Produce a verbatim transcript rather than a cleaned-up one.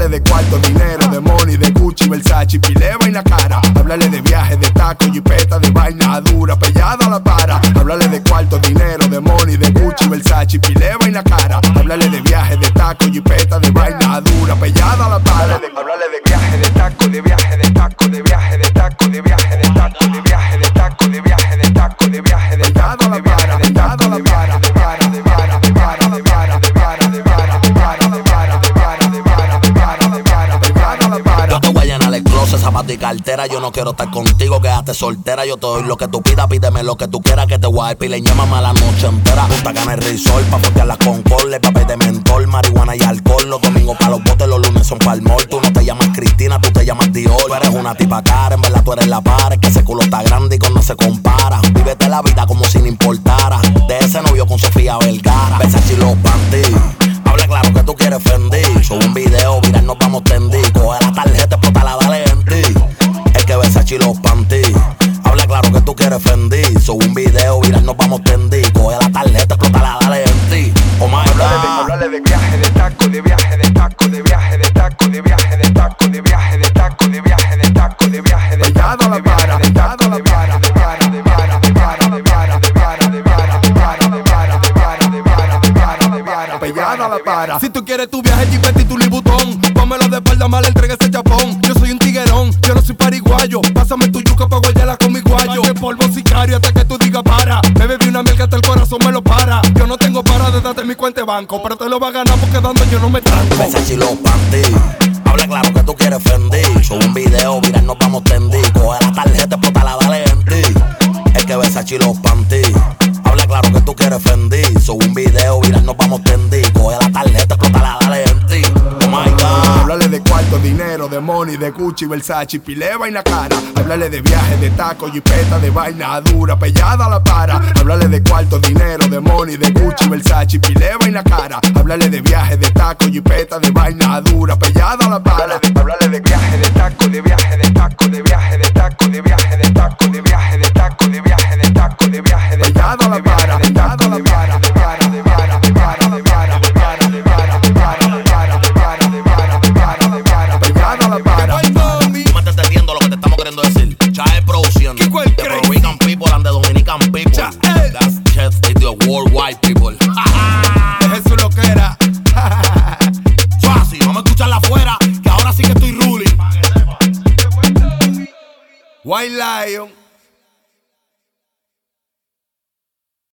de cuarto, dinero, de money, de Gucci, Versace, pile vaina cara. Háblale de viajes, de taco, jipeta, de vaina dura, pellada a la para. Háblale de cuarto, dinero, de money, de Gucci, Versace, pile vaina cara. Háblale de viajes, de taco, jipeta, de vaina dura, pellada a la para. Háblale de viajes, de taco, de viaje, de taco, de viaje, de taco, de viaje, de taco, de viaje, de taco, de viaje, de taco, de viaje, de taco, de viaje, de taco, de viaje, de viaje, de viaje, de viaje, de viaje, de viaje, de viaje, de viaje, de viaje, de viaje, de viaje, de viaje, de viaje, de viaje, de viaje. Yo te voy a llenar el closet, zapato y cartera. Yo no quiero estar contigo, quédate soltera. Yo te doy lo que tú pidas, pídeme lo que tú quieras. Que te voy a dar pila y llámame la noche entera. Punta Cana y Resort, pa' fotearlas con cole, papel de mentol, marihuana y alcohol. Los domingos pa' los botes, los lunes son pa'l mall. Tú no te llamas Cristina, tú te llamas Dior. Tú eres una tipa cara, en verdad tú eres la par. Que ese culo está grande y con no se compara. Vívete la vida como si no importara. De ese novio con Sofía Vergara. Versace y los panty. Habla claro que tú quieres Fendi. Sube un video, viral nos vamos tendir. Coge la tarjeta, explótala, dale en ti. Es que Versace y los panty. Habla claro que tú quieres Fendi. Sube un video, viral nos vamos tendir. Coge la tarjeta, explótala, dale en ti. Oh my God. Háblale de viaje, de taco, de viaje, de taco, de viaje, de taco, de viaje, de taco, de viaje, de taco, de viaje, de taco, de viaje, de taco, de viaje, de taco, de viaje, de viaje, de viaje, de viaje, de viaje, de viaje, de viaje, de viaje, de viaje, de viaje, de viaje, de viaje, de viaje, pellada la para. Si tú quieres tu viaje, jipeta y tu Libutón, pónmelo de espalda, mal entrega ese chapón. Yo soy un tiguerón, yo no soy pariguayo. Pásame tu yuca pa' guayarla con mi guayo. Que polvo sicario hasta que tú digas para. Me bebí una miel que hasta el corazón me lo para. Yo no tengo para de darte mi cuenta de banco, pero te lo va a ganar porque dando yo no me tranco. Versace y los panty. Habla claro que tú quieres Fendi. Sube un video, viral nos vamos tendir. Coge la tarjeta, explótala, dale en ti. Es que Versace y los panty. Habla claro que tú quieres Fendi. Sube un video, viral nos vamos tendir. Coge la tarjeta, explótala, dale en ti. Oh my God. Háblale de cuarto, dinero, de money, de Gucci, Versace, pile vaina cara. Háblale de viajes, de taco, jipeta, de vaina dura, pellada a la para. Háblale de cuarto, dinero, de money, de Gucci, Versace, pile vaina cara. Háblale de viajes, de taco, jipeta, de vaina dura, pellada a la para. Háblale de viaje, de taco, de viaje, de taco, de viaje, de taco, de viaje, de taco, de viaje, de taco, de viaje, de taco, de viaje, de taco, de viaje, de taco, de viaje, de viaje, de viaje, de viaje, de viaje, de viaje, de viaje, de viaje, de viaje, de viaje, de viaje, de viaje, de viaje, de viaje, pellada la para. Tú me estás entendiendo lo que te estamos queriendo decir. Chael produciendo. The Puerto Rican people and the Dominican people. That's just the worldwide people.